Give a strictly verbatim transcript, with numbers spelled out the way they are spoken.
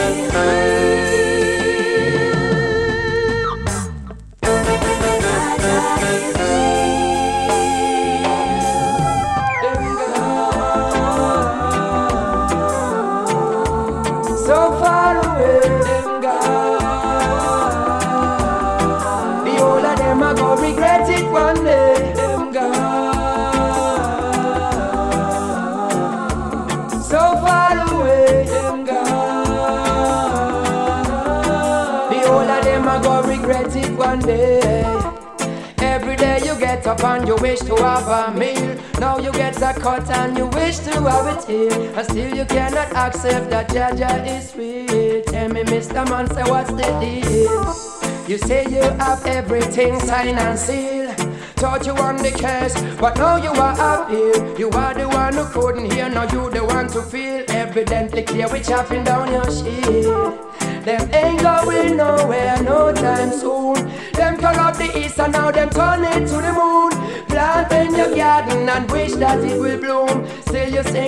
Up and you wish to have a meal. Now you get a cut and you wish to have it here. And still you cannot accept that Jaja is real. Tell me, Mister Man, say what's the deal? You say you have everything signed and sealed. Thought you won the case, but now you are up here. You are the one who couldn't hear, now you the one to feel. Evidently clear, we chopping down your shield. Them ain't going nowhere no time soon. Them turn up the east and now them turn it to the moon. Plant in your garden and wish that it will bloom. Still you say